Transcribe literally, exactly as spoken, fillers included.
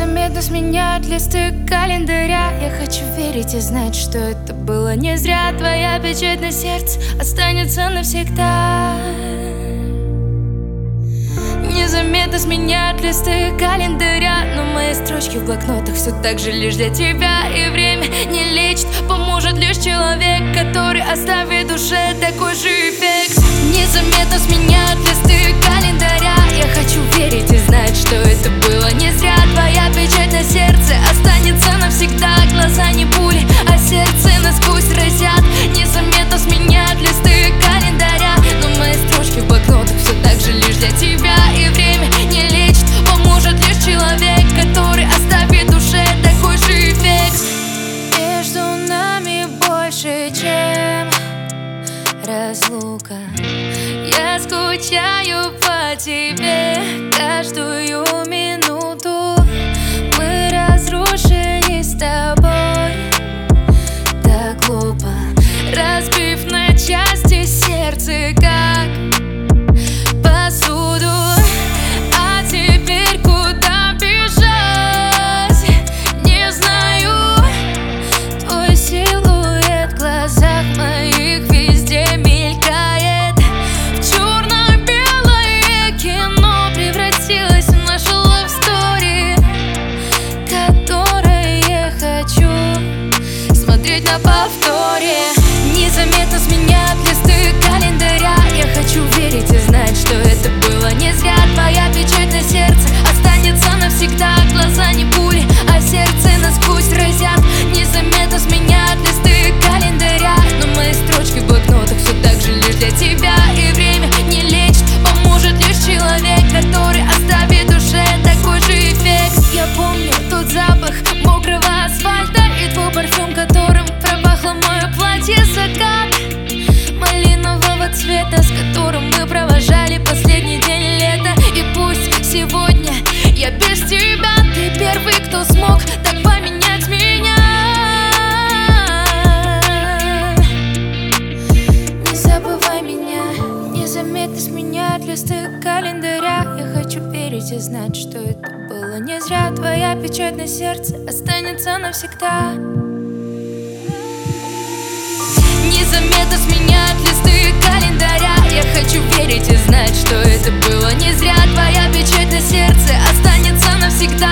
Незаметно сменяют листы календаря. Я хочу верить и знать, что это было не зря. Твоя печать на сердце останется навсегда. Незаметно сменяют листы календаря, но мои строчки в блокнотах все так же лишь для тебя. И время не лечит, поможет лишь человек, который оставит в душе такой же эффект. Незаметно сменяют листы календаря. Я хочу верить и знать, что это было не зря. Твоя печать на сердце останется навсегда. Глаза не пули, а сердце насквозь разят. Незаметно сменяют листы календаря, но мои строчки в блокнотах все так же лишь для тебя. И время не лечит, поможет лишь человек, который оставит в душе такой же эффект. Между нами больше, чем разлука. Я скучаю по тебе каждую минуту. Мы разрушили с тобой так глупо, разбив на части сердце, как посуду. А теперь куда бежать? Не знаю. Твой силуэт в глазах моих везде мелькает. В черно-белое кино превратилось в нашу love story, которое я хочу смотреть на повторе. Незаметно сменяют листы календаря. Я хочу верить и знать, что это было не зря. Твоя печать на сердце останется навсегда. Глаза не пули, а сердце насквозь разят. Незаметно сменяют листы календаря, но мои строчки в блокнотах все так же лишь для тебя. И время не лечит, поможет лишь человек, который оставит в душе такой же эффект. Я помню тот запах мокрого асфальта и твой парфюм, которым пропахло мое платье. Закат малинового цвета, с которым мы провожали последний день лета. И пусть сегодня я без тебя, ты первый, кто смог так поменять меня. Не забывай меня. Незаметно сменяют листы календаря. Я хочу верить и знать, что это было не зря. Твоя печать на сердце останется навсегда. Незаметно сменяют листы календаря. Я хочу верить и знать, что это было не зря. Твоя печать на сердце останется навсегда.